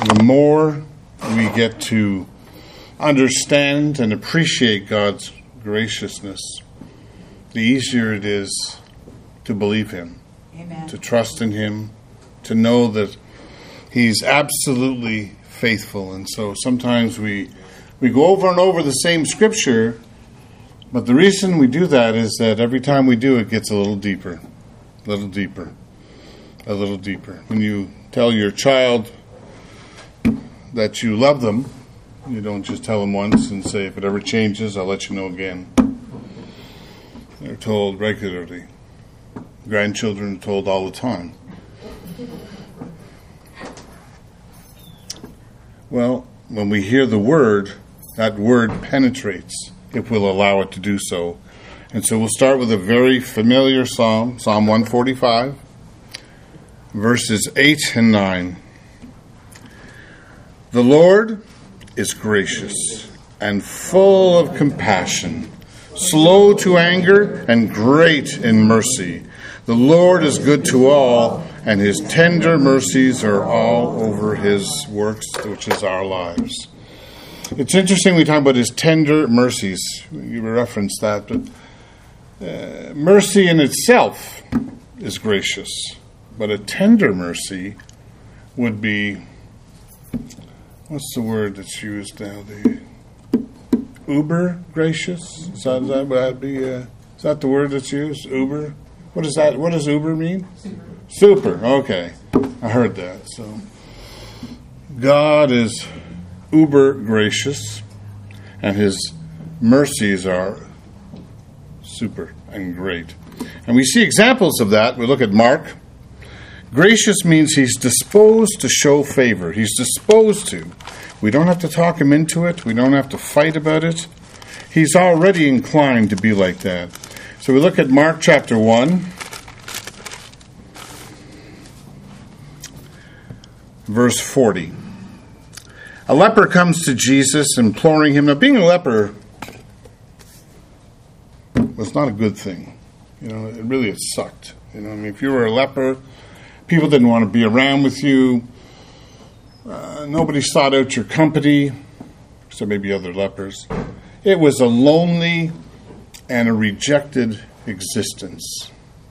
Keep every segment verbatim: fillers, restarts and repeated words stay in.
the more we get to understand and appreciate God's graciousness, the easier it is to believe Him, Amen. To trust in Him, to know that He's absolutely faithful. And so sometimes we we go over and over the same scripture, but the reason we do that is that every time we do, it gets a little deeper, a little deeper, a little deeper. When you tell your child that you love them, you don't just tell them once and say, if it ever changes, I'll let you know again. They're told regularly. Grandchildren are told all the time. Well, when we hear the word, that word penetrates, if we'll allow it to do so. And so we'll start with a very familiar psalm, Psalm one forty-five, verses eight and nine. The Lord is gracious and full of compassion, slow to anger and great in mercy. The Lord is good to all, and His tender mercies are all over His works, which is our lives. It's interesting we talk about His tender mercies. You referenced that, but uh, mercy in itself is gracious. But a tender mercy would be, what's the word that's used now? The uber gracious? Is that, is that, would that be, uh, is that the word that's used? Uber? What is that? What does uber mean? Super. Super. Okay. I heard that. So God is uber gracious, and His mercies are super and great. And we see examples of that. We look at Mark. Gracious means He's disposed to show favor. He's disposed to. We don't have to talk Him into it. We don't have to fight about it. He's already inclined to be like that. So we look at Mark chapter one, verse forty. A leper comes to Jesus, imploring Him. Now, being a leper was not a good thing. You know, it really it sucked. You know, I mean, if you were a leper, people didn't want to be around with you. Uh, nobody sought out your company, except maybe other lepers. It was a lonely and a rejected existence.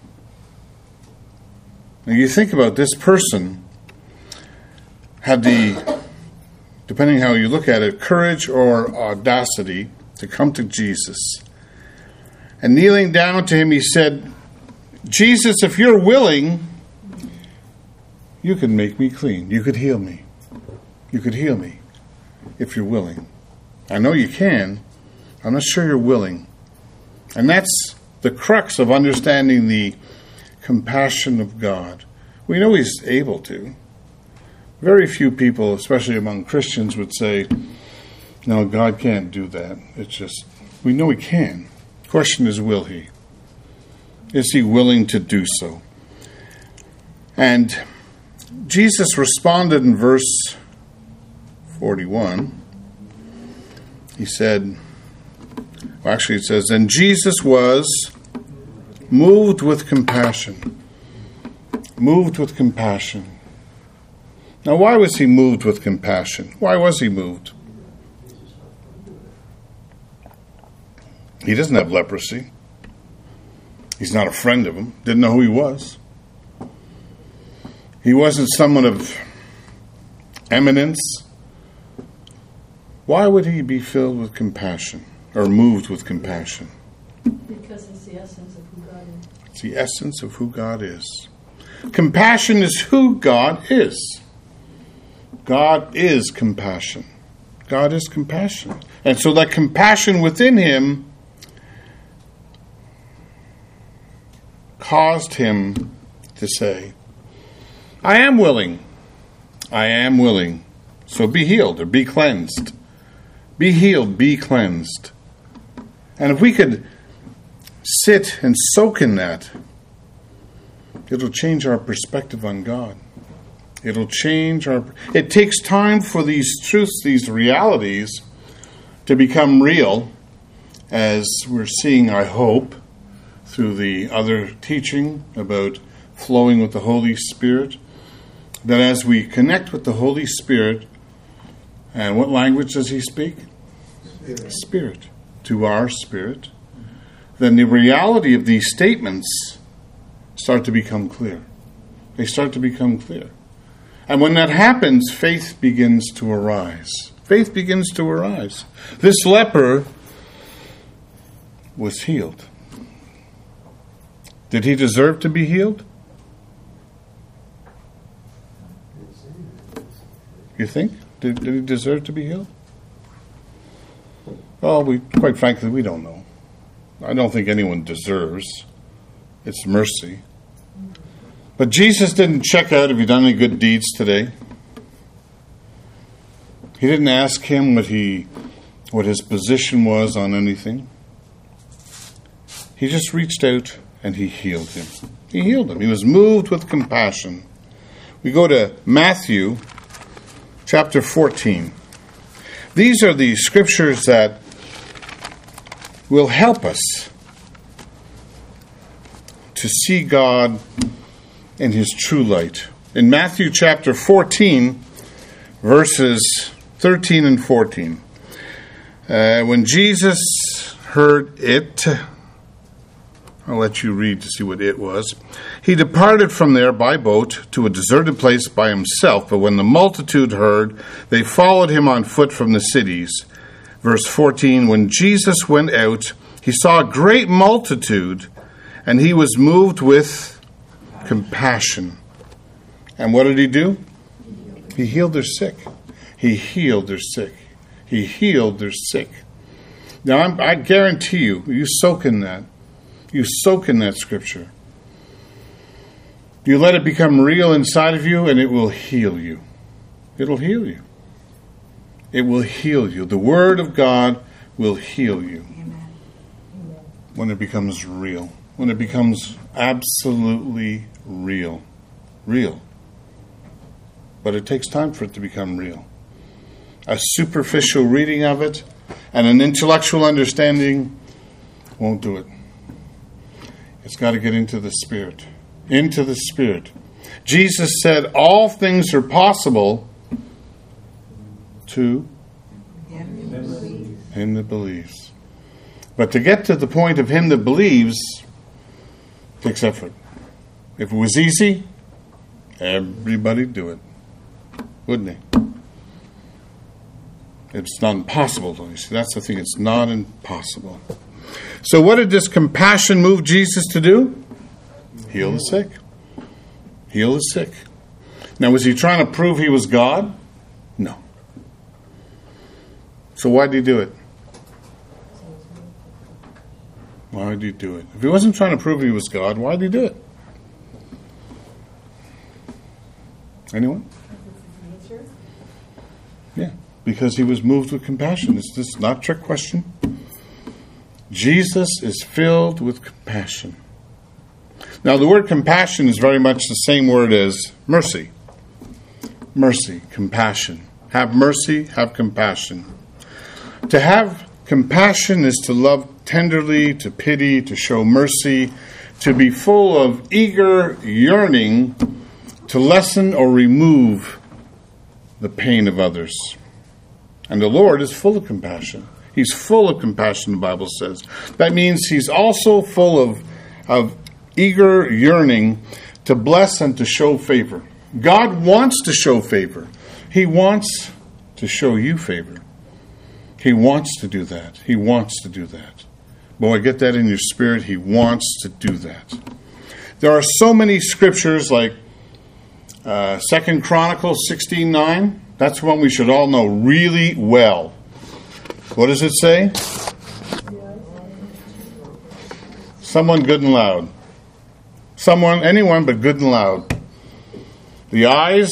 Now you think about this person had the, depending how you look at it, courage or audacity to come to Jesus. And kneeling down to Him, he said, Jesus, if you're willing, you can make me clean. You could heal me. You could heal me if you're willing. I know you can. I'm not sure you're willing. And that's the crux of understanding the compassion of God. We know He's able to. Very few people, especially among Christians, would say, no, God can't do that. It's just, we know He can. The question is, will He? Is He willing to do so? And Jesus responded in verse forty-one. He said, well, actually it says, and Jesus was moved with compassion. Moved with compassion. Now, why was He moved with compassion? Why was He moved? He doesn't have leprosy. He's not a friend of Him. Didn't know who He was. He wasn't someone of eminence. Why would He be filled with compassion or moved with compassion? Because it's the essence of who God is. It's the essence of who God is. Compassion is who God is. God is compassion. God is compassion. And so that compassion within Him caused Him to say, I am willing. I am willing. So be healed or be cleansed. Be healed, be cleansed. And if we could sit and soak in that, it'll change our perspective on God. It'll change our... It takes time for these truths, these realities, to become real, as we're seeing, I hope, through the other teaching about flowing with the Holy Spirit. that as we connect with the Holy Spirit, and what language does he speak? Spirit. Spirit. To our spirit. Then the reality of these statements start to become clear. They start to become clear. And when that happens, faith begins to arise. Faith begins to arise. This leper was healed. Did he deserve to be healed? You think? Did, did he deserve to be healed? Well, we quite frankly, we don't know. I don't think anyone deserves. It's mercy. But Jesus didn't check out, have you done any good deeds today? He didn't ask him what he, what his position was on anything. He just reached out and he healed him. He healed him. He was moved with compassion. We go to Matthew chapter fourteen. These are the scriptures that will help us to see God in his true light. In Matthew chapter fourteen, verses thirteen and fourteen. Uh, when Jesus heard it, I'll let you read to see what it was. He departed from there by boat to a deserted place by himself. But when the multitude heard, they followed him on foot from the cities. Verse fourteen, when Jesus went out, he saw a great multitude, and he was moved with compassion. And what did he do? He healed their sick. He healed their sick. He healed their sick. Now, I'm, I guarantee you, you soak in that. You soak in that scripture. You let it become real inside of you, and it will heal you. It'll heal you. It will heal you. The Word of God will heal you. Amen. When it becomes real. When it becomes absolutely real. Real. But it takes time for it to become real. A superficial reading of it and an intellectual understanding won't do it. It's got to get into the Spirit. Into the Spirit. Jesus said, all things are possible to him that believes. But to get to the point of him that believes takes effort. If it was easy, everybody'd do it. Wouldn't he? It's not impossible, though. You see, that's the thing. It's not impossible. So what did this compassion move Jesus to do? Heal the sick. Heal the sick. Now, was he trying to prove he was God? No. So why did he do it? Why did he do it? If he wasn't trying to prove he was God, why did he do it? Anyone? Yeah, because he was moved with compassion. It's just not a trick question. Jesus is filled with compassion. Now, the word compassion is very much the same word as mercy. Mercy, compassion. Have mercy, have compassion. To have compassion is to love tenderly, to pity, to show mercy, to be full of eager yearning to lessen or remove the pain of others. And the Lord is full of compassion. He's full of compassion, the Bible says. That means he's also full of, of eager yearning to bless and to show favor. God wants to show favor. He wants to show you favor. He wants to do that. He wants to do that. Boy, get that in your spirit. He wants to do that. There are so many scriptures like uh, Second Chronicles sixteen nine. That's one we should all know really well. What does it say? Someone good and loud. Someone, anyone, but good and loud. The eyes.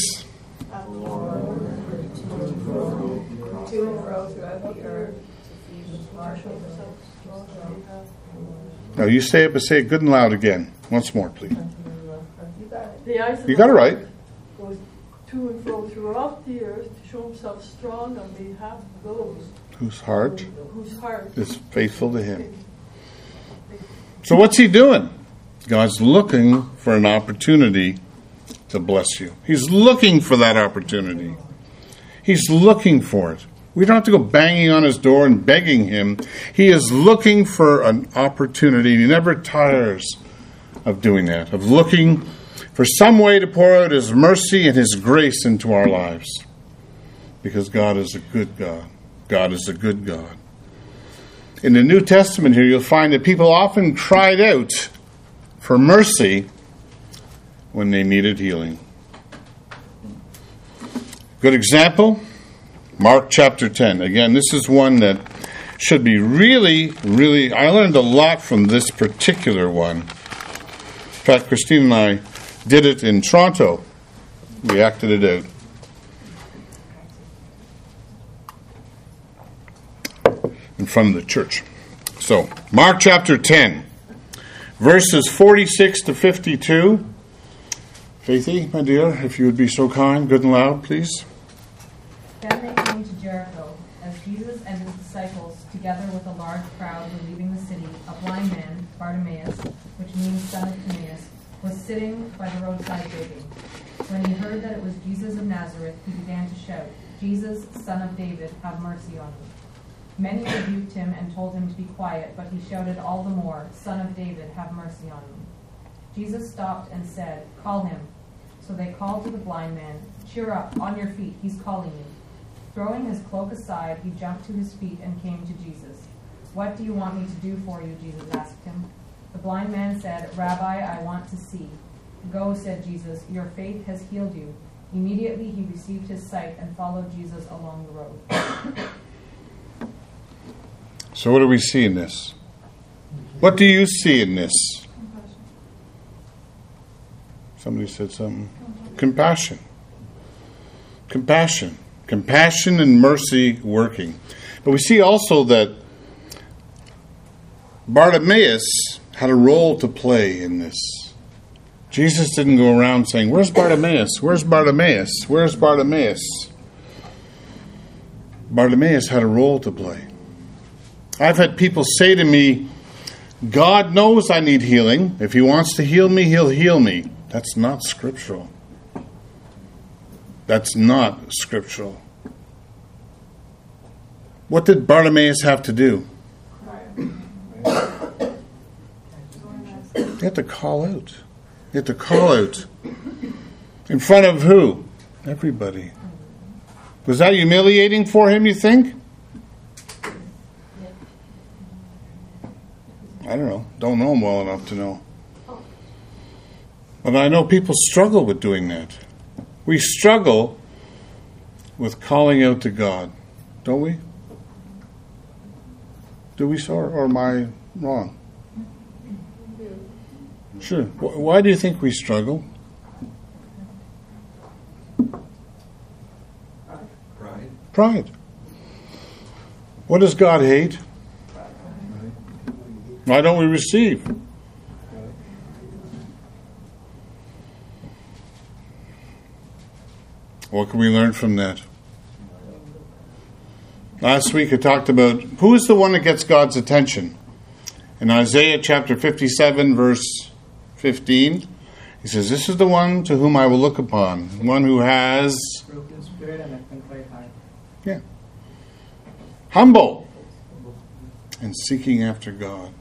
Now you say it, but say it good and loud again. Once more, please. You got it right. Goes to and fro throughout the earth to show himself strong on behalf of those whose heart, whose heart is faithful to him. So what's he doing? God's looking for an opportunity to bless you. He's looking for that opportunity. He's looking for it. We don't have to go banging on his door and begging him. He is looking for an opportunity. He never tires of doing that, of looking for some way to pour out his mercy and his grace into our lives. Because God is a good God. God is a good God. In the New Testament here, you'll find that people often cried out for mercy when they needed healing. Good example, Mark chapter ten. Again, this is one that should be really, really... I learned a lot from this particular one. In fact, Christine and I did it in Toronto. We acted it out. In front of the church. So, Mark chapter ten, verses forty-six to fifty-two. Faithy, my dear, if you would be so kind, good and loud, please. Then they came to Jericho. As Jesus and his disciples, together with a large crowd, were leaving the city, a blind man, Bartimaeus, which means son of Timaeus, was sitting by the roadside begging. When he heard that it was Jesus of Nazareth, he began to shout, "Jesus, Son of David, have mercy on me." Many rebuked him and told him to be quiet, but he shouted all the more, "Son of David, have mercy on me." Jesus stopped and said, "Call him." So they called to the blind man, "Cheer up, on your feet, he's calling you." Throwing his cloak aside, he jumped to his feet and came to Jesus. "What do you want me to do for you?" Jesus asked him. The blind man said, "Rabbi, I want to see." "Go," said Jesus, "your faith has healed you." Immediately he received his sight and followed Jesus along the road. So what do we see in this? What do you see in this? Somebody said something. Compassion. Compassion. Compassion and mercy working. But we see also that Bartimaeus had a role to play in this. Jesus didn't go around saying, "Where's Bartimaeus? Where's Bartimaeus? Where's Bartimaeus?" Bartimaeus had a role to play. I've had people say to me, "God knows I need healing. If he wants to heal me, he'll heal me." That's not scriptural. That's not scriptural. What did Bartimaeus have to do? He had to call out. He had to call out. In front of who? Everybody. Was that humiliating for him, you think? I don't know. Don't know him well enough to know. But I know people struggle with doing that. We struggle with calling out to God, don't we? Do we, or, or am I wrong? Sure. Why do you think we struggle? Pride. Pride. What does God hate? Why don't we receive? What can we learn from that? Last week I talked about who is the one that gets God's attention. In Isaiah chapter fifty-seven, verse fifteen, he says, "This is the one to whom I will look upon, one who has Broken spirit and a contrite heart." Yeah. Humble and seeking after God.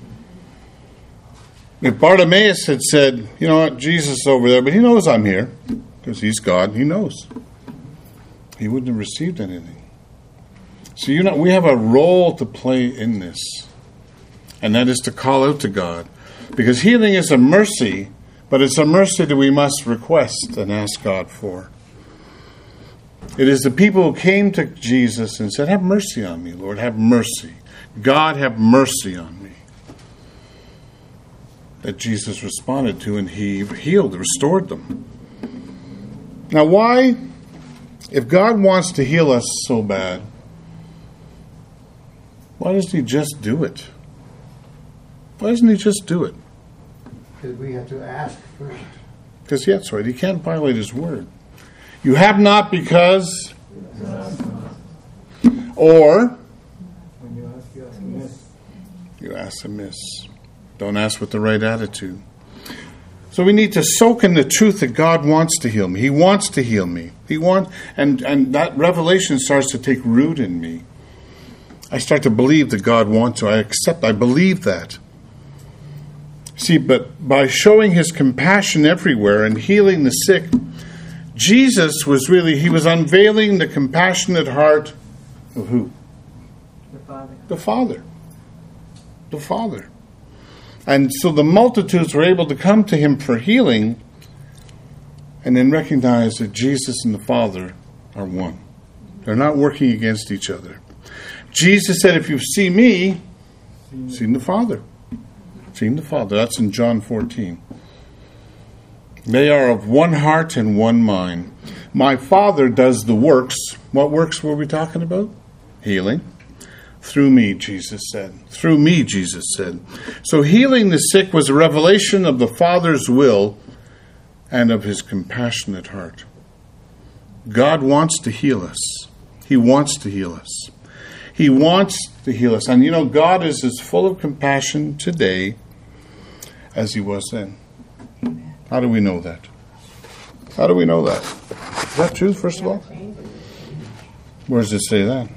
If Bartimaeus had said, "You know what, Jesus is over there, but he knows I'm here," because he's God, he knows, he wouldn't have received anything. So you know, we have a role to play in this, and that is to call out to God, because healing is a mercy, but it's a mercy that we must request and ask God for. It is the people who came to Jesus and said, "Have mercy on me, Lord, have mercy. God, have mercy on me," that Jesus responded to, and he healed, restored them. Now why, if God wants to heal us so bad, why doesn't he just do it? Why doesn't he just do it? Because we have to ask first. Because, yeah, that's right, he can't violate his word. You have not because, or When you ask, you ask amiss. you ask amiss. Don't ask with the right attitude. So we need to soak in the truth that God wants to heal me. He wants to heal me. He wants, and, and that revelation starts to take root in me. I start to believe that God wants to. I accept, I believe that. See, but by showing his compassion everywhere and healing the sick, Jesus was really, he was unveiling the compassionate heart of who? The Father. The Father. The Father. And so the multitudes were able to come to him for healing and then recognize that Jesus and the Father are one. They're not working against each other. Jesus said, if you've seen me, you've seen the Father. Seen the Father. That's in John fourteen. They are of one heart and one mind. My Father does the works. What works were we talking about? Healing. Through me, Jesus said. Through me, Jesus said. So healing the sick was a revelation of the Father's will and of his compassionate heart. God wants to heal us. He wants to heal us. He wants to heal us. And you know, God is as full of compassion today as he was then. How do we know that? How do we know that? Is that true, first of all? Where does it say that?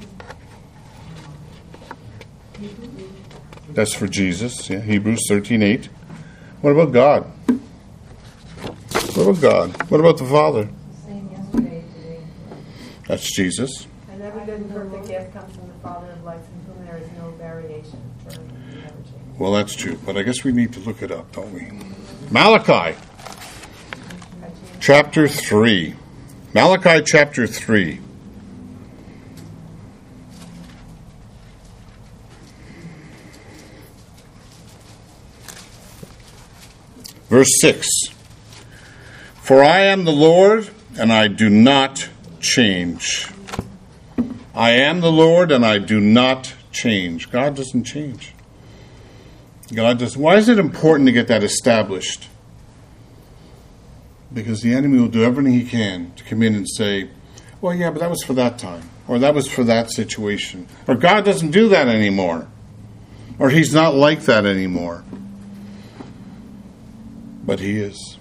That's for Jesus, yeah, Hebrews thirteen eight. What about God? What about God? What about the Father? Same yesterday, today. That's Jesus. And every good and perfect gift comes from the Father of lights, in whom there is no variation, turn, and never change. Well, that's true, but I guess we need to look it up, don't we? Malachi, chapter three. Malachi, chapter three. Verse six. For I am the Lord, and I do not change. I am the Lord, and I do not change. God doesn't change. God does. Why is it important to get that established? Because the enemy will do everything he can to come in and say, well, yeah, but that was for that time. Or that was for that situation. Or God doesn't do that anymore. Or he's not like that anymore. But he is.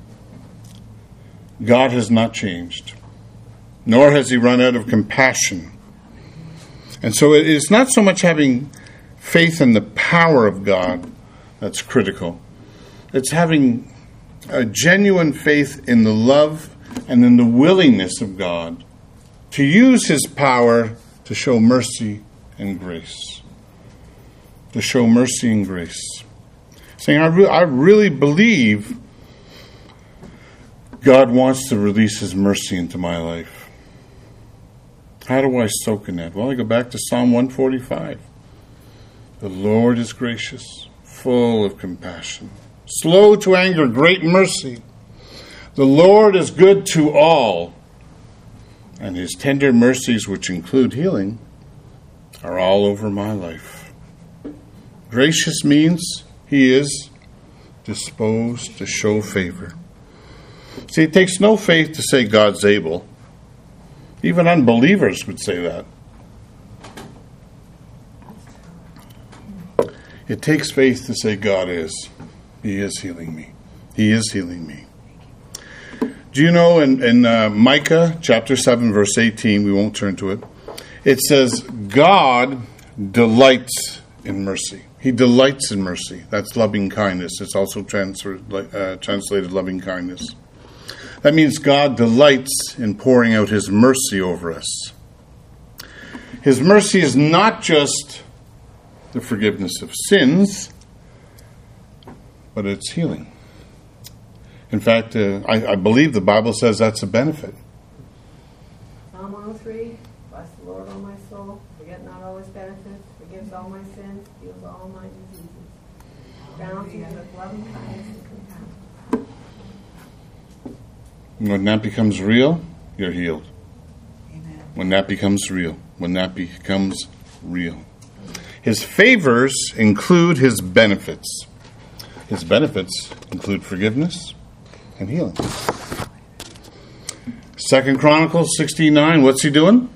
God has not changed. Nor has he run out of compassion. And so it is not so much having faith in the power of God that's critical. It's having a genuine faith in the love and in the willingness of God to use his power to show mercy and grace. To show mercy and grace. Saying, I, re- I really believe God wants to release his mercy into my life. How do I soak in that? Well, I go back to Psalm one forty-five. The Lord is gracious, full of compassion, slow to anger, great mercy. The Lord is good to all, and his tender mercies, which include healing, are all over my life. Gracious means he is disposed to show favor. See, it takes no faith to say God's able. Even unbelievers would say that. It takes faith to say God is. He is healing me. He is healing me. Do you know in, in uh, Micah chapter seven, verse eighteen, we won't turn to it, it says, God delights in mercy. He delights in mercy. That's loving kindness. It's also transferred, uh, translated loving kindness. That means God delights in pouring out his mercy over us. His mercy is not just the forgiveness of sins, but it's healing. In fact, uh, I, I believe the Bible says that's a benefit. Psalm one oh three, bless the Lord, O my soul, forget not all his benefits, forgives all my sins, heals all my diseases, crowns you with loving kindness and compassion. When that becomes real, you're healed. Amen. When that becomes real. When that becomes real. His favors include his benefits. His benefits include forgiveness and healing. Second Chronicles sixteen nine, what's he doing?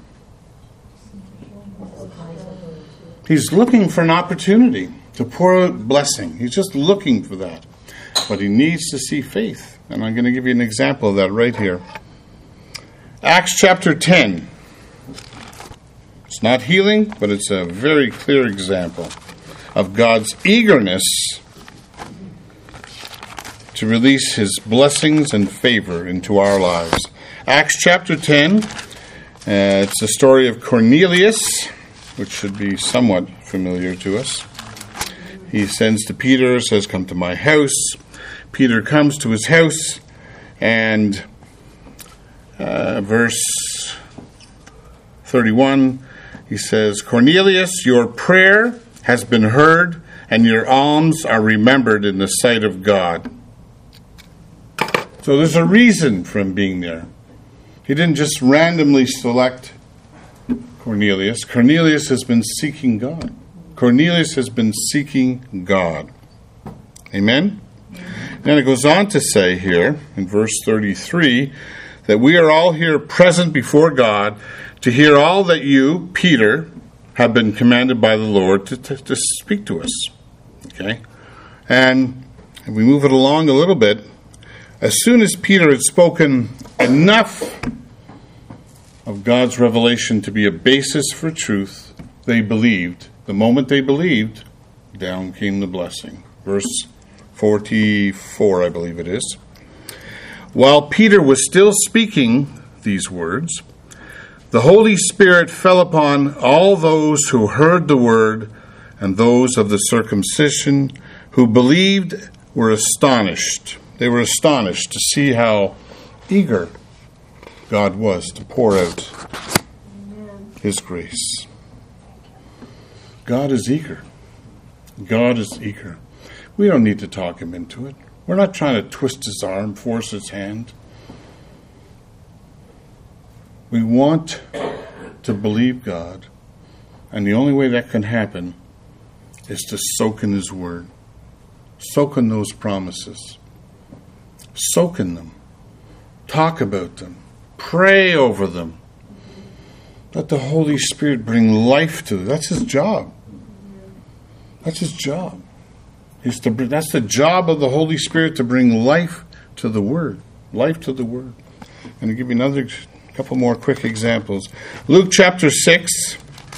He's looking for an opportunity to pour out blessing. He's just looking for that. but he needs to see faith. And I'm going to give you an example of that right here. Acts chapter ten. It's not healing, but it's a very clear example of God's eagerness to release his blessings and favor into our lives. Acts chapter ten, uh, it's the story of Cornelius, which should be somewhat familiar to us. He sends to Peter, says, "Come to my house." Peter comes to his house, and uh, verse thirty-one, he says, "Cornelius, your prayer has been heard, and your alms are remembered in the sight of God." So there's a reason for him being there. He didn't just randomly select Cornelius. Cornelius has been seeking God. Cornelius has been seeking God. Amen? Then it goes on to say here in verse thirty-three that we are all here present before God to hear all that you, Peter, have been commanded by the Lord to, to, to speak to us. Okay? And if we move it along a little bit, as soon as Peter had spoken enough of God's revelation to be a basis for truth, they believed. The moment they believed, down came the blessing. Verse forty-four, I believe it is. While Peter was still speaking these words, the Holy Spirit fell upon all those who heard the word, and those of the circumcision who believed were astonished. They were astonished to see how eager God was to pour out his grace. God is eager. God is eager. We don't need to talk him into it. We're not trying to twist his arm, force his hand. We want to believe God, and the only way that can happen is to soak in his word. Soak in those promises. Soak in them. Talk about them. Pray over them. Let the Holy Spirit bring life to them. That's his job. That's his job. He's to bring, that's the job of the Holy Spirit, to bring life to the Word. Life to the Word. I'm going to give you another couple more quick examples. Luke chapter six.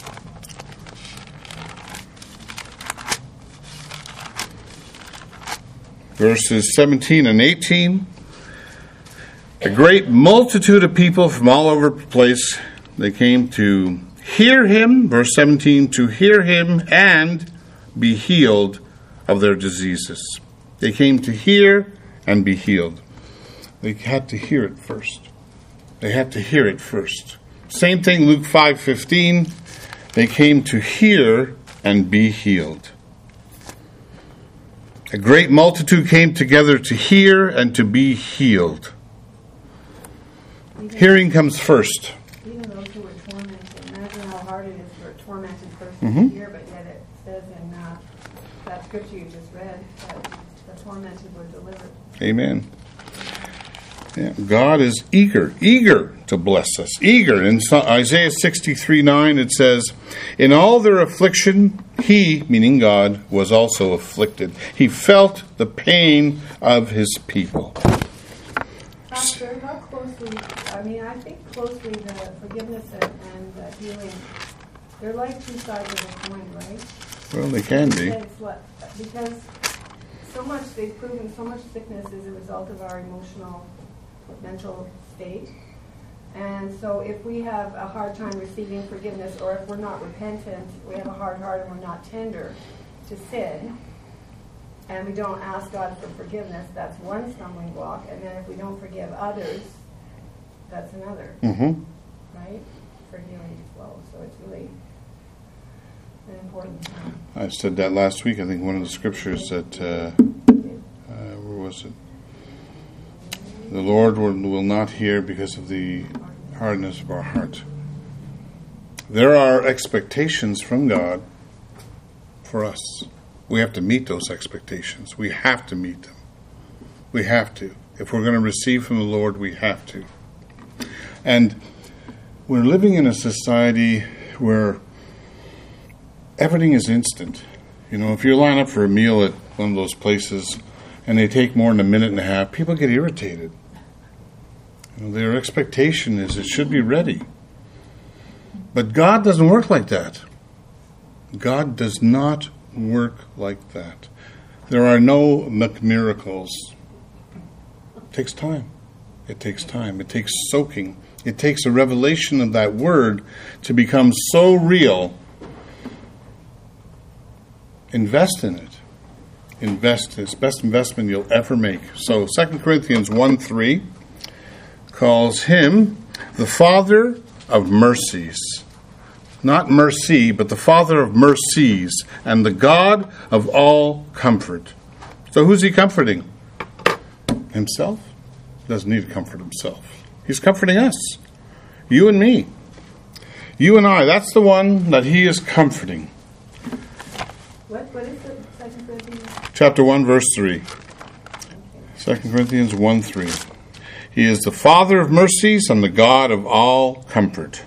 Verses seventeen and eighteen. A great multitude of people from all over the place, they came to hear him, verse seventeen, to hear him and be healed of their diseases. They came to hear and be healed. They had to hear it first. They had to hear it first. Same thing, Luke five fifteen. They came to hear and be healed. A great multitude came together to hear and to be healed. Even, Hearing comes first. even those who were tormented. Imagine how hard it is for a tormented person Mhm. to hear, but yet it says in uh, that scripture you just read that the tormented were delivered. Amen. Yeah, God is eager, eager to bless us. Eager. In Isaiah sixty-three nine it says, "In all their affliction, he," meaning God, "was also afflicted. He felt the pain of his people." Pastor, how closely, I mean, I think closely the forgiveness and, and the healing, they're like two sides of a coin, right? Well, they can be. It's what, because so much, they've proven so much sickness is a result of our emotional, mental state. And so if we have a hard time receiving forgiveness, or if we're not repentant, we have a hard heart and we're not tender to sin, and we don't ask God for forgiveness, that's one stumbling block. And then if we don't forgive others, that's another, Mm-hmm. right? For healing to flow. So it's really an important time. I said that last week. I think one of the scriptures that, uh, uh, where was it? The Lord will, will not hear because of the hardness of our heart. There are expectations from God for us. We have to meet those expectations. We have to meet them. We have to. If we're going to receive from the Lord, we have to. And we're living in a society where everything is instant. You know, if you line up for a meal at one of those places, and they take more than a minute and a half, people get irritated. You know, their expectation is it should be ready. But God doesn't work like that. God does not work like that. There are no miracles. It takes time. It takes time. It takes soaking. It takes a revelation of that word to become so real. Invest in it. Invest. It's the best investment you'll ever make. So Second Corinthians one three calls him the Father of mercies. Not mercy, but the Father of mercies and the God of all comfort. So who's he comforting? Himself? Doesn't need to comfort himself. He's comforting us. You and me. You and I. That's the one that he is comforting. What, what is it? Second Corinthians? Chapter one, verse three. Second Corinthians one three. He is the Father of mercies and the God of all comfort.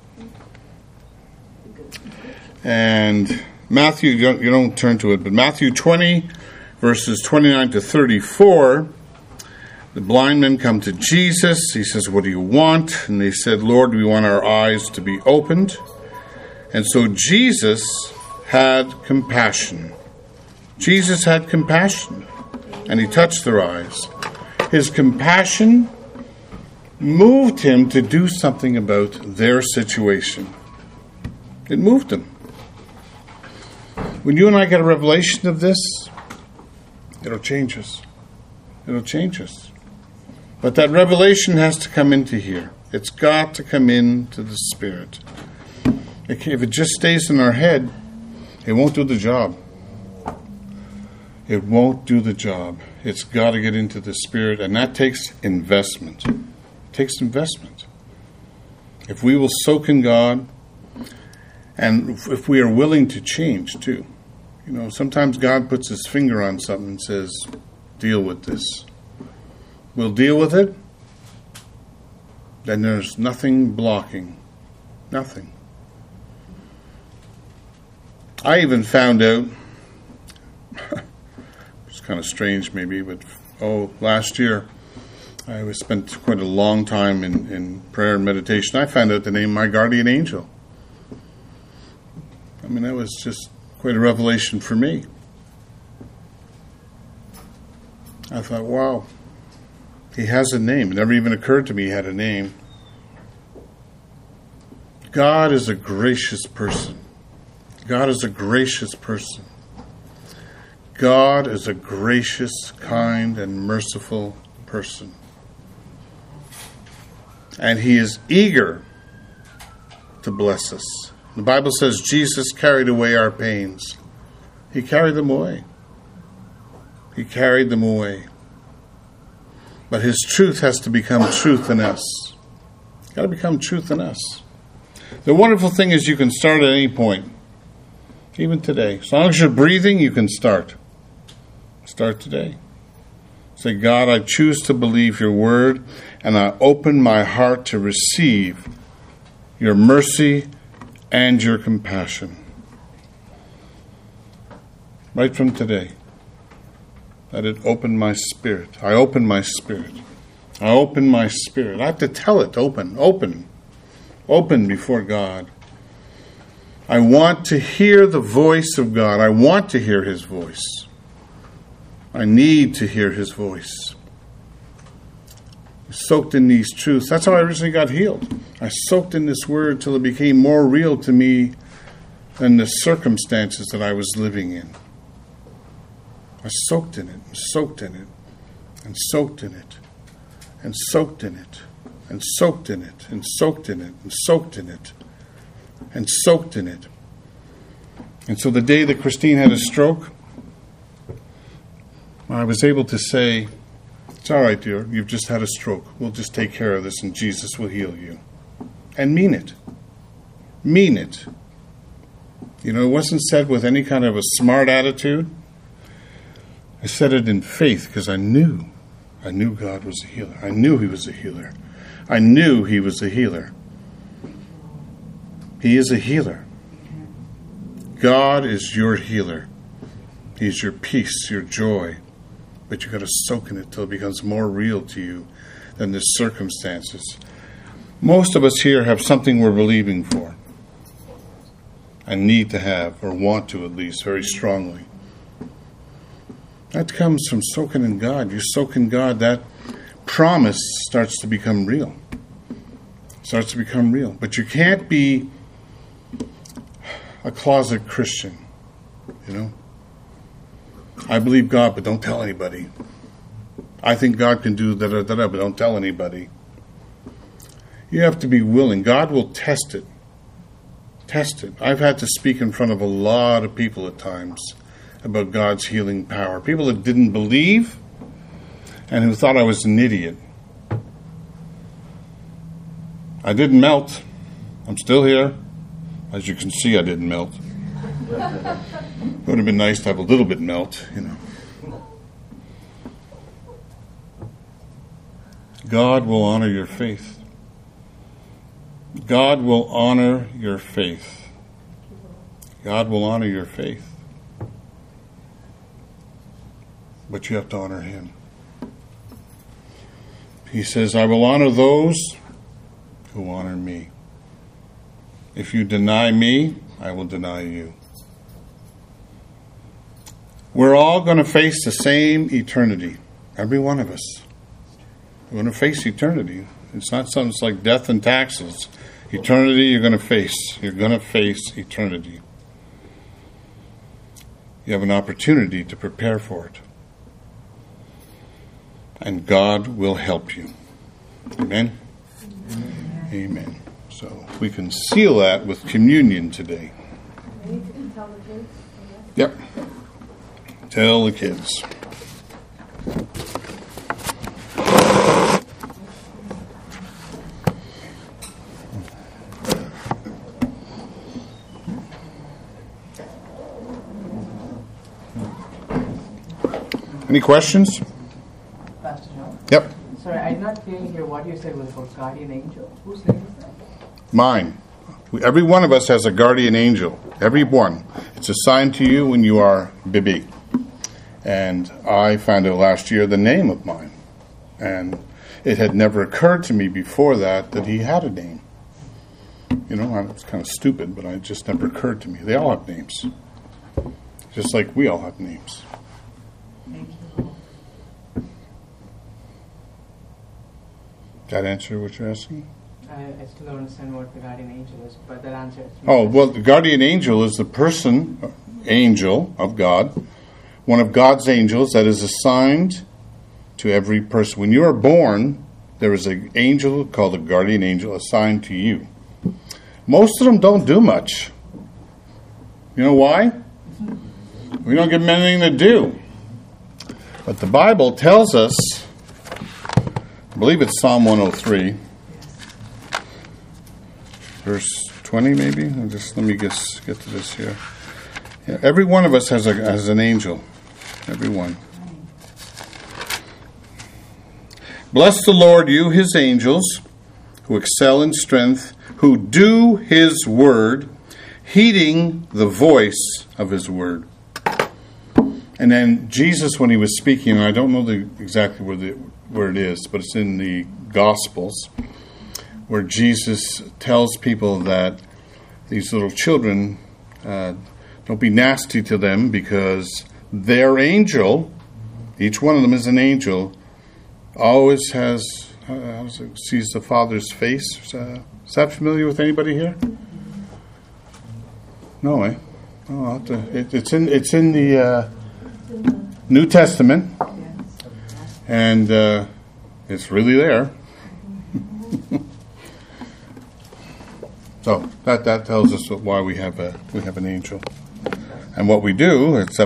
And Matthew, you don't, you don't turn to it, but Matthew twenty, verses twenty-nine to thirty-four, the blind men come to Jesus. He says, what do you want? And they said, Lord, we want our eyes to be opened. And so Jesus had compassion. Jesus had compassion, and he touched their eyes. His compassion moved him to do something about their situation. It moved him. When you and I get a revelation of this, it'll change us. It'll change us. But that revelation has to come into here. It's got to come into the Spirit. If it just stays in our head, it won't do the job. It won't do the job. It's got to get into the Spirit, and that takes investment. It takes investment. If we will soak in God, and if we are willing to change too. You know, sometimes God puts his finger on something and says, deal with this. We'll deal with it. Then there's nothing blocking. Nothing. I even found out, it's kind of strange maybe, but oh, last year I was spent quite a long time in, in prayer and meditation. I found out the name of my guardian angel. I mean, that was just quite a revelation for me. I thought, wow, he has a name. It never even occurred to me he had a name. God is a gracious person. God is a gracious person. God is a gracious, kind, and merciful person. And he is eager to bless us. The Bible says Jesus carried away our pains. He carried them away. He carried them away. But his truth has to become truth in us. It's got to become truth in us. The wonderful thing is you can start at any point. Even today. As long as you're breathing, you can start. Start today. Say, God, I choose to believe your word, and I open my heart to receive your mercy and your compassion. Right from today. Let it open my spirit. I open my spirit. I open my spirit. I have to tell it, open, open. Open before God. I want to hear the voice of God. I want to hear his voice. I need to hear his voice. Soaked in these truths. That's how I originally got healed. I soaked in this word till it became more real to me than the circumstances that I was living in. I soaked in it, and soaked in it, and soaked in it, and soaked in it, and soaked in it, and soaked in it, and soaked in it, and soaked in it. And so the day that Christine had a stroke, I was able to say, it's all right, dear, you've just had a stroke. We'll just take care of this and Jesus will heal you. And mean it. Mean it. You know, it wasn't said with any kind of a smart attitude. I said it in faith because I knew. I knew God was a healer. I knew he was a healer. I knew he was a healer. He is a healer. God is your healer. He's your peace, your joy, but you got to soak in it till it becomes more real to you than the circumstances. Most of us here have something we're believing for and need to have, or want to at least, very strongly. That comes from soaking in God. You soak in God, that promise starts to become real. Starts to become real. But you can't be a closet Christian, you know. I believe God, but don't tell anybody. I think God can do da da da da, but don't tell anybody. You have to be willing. God will test it. Test it. I've had to speak in front of a lot of people at times about God's healing power. People that didn't believe and who thought I was an idiot. I didn't melt. I'm still here. As you can see, I didn't melt. It would have been nice to have a little bit melt, you know. God will honor your faith. God will honor your faith. God will honor your faith. But you have to honor Him. He says, I will honor those who honor me. If you deny me, I will deny you. We're all going to face the same eternity. Every one of us. We're going to face eternity. It's not something that's like death and taxes. Eternity you're going to face. You're going to face eternity. You have an opportunity to prepare for it. And God will help you. Amen? Amen. Amen. So we can seal that with communion today. I need to tell the kids. Yep. Tell the kids. Any questions? Pastor John? Yep. Sorry, I did not clearly hear what you said was about guardian angel. Whose name is that? Mine. Every one of us has a guardian angel. Every one. It's assigned to you when you are baby. And I found out last year the name of mine. And it had never occurred to me before that that he had a name. You know, it's kind of stupid, but it just never occurred to me. They all have names. Just like we all have names. Thank you. That answer what you're asking? I, I still don't understand what the guardian angel is, but that answer. Oh, well, the guardian angel is the person, angel of God, one of God's angels that is assigned to every person. When you are born, there is an angel called a guardian angel assigned to you. Most of them don't do much. You know why? We don't give them anything to do. But the Bible tells us, I believe it's Psalm one oh three, verse twenty maybe? I'll just let me just get to this here. Yeah, every one of us has a has an angel. Every one. Bless the Lord, you his angels, who excel in strength, who do his word, heeding the voice of his word. And then Jesus, when he was speaking, and I don't know the, exactly where the where it is, but it's in the Gospels, where Jesus tells people that these little children, uh, don't be nasty to them because their angel, each one of them is an angel, always has, uh, how does it, sees the Father's face. Uh, is that familiar with anybody here? No, eh? Oh, I'll have to, it, it's in it's in the uh, New Testament, and uh, it's really there. So that that tells us why we have a we have an angel, and what we do. It's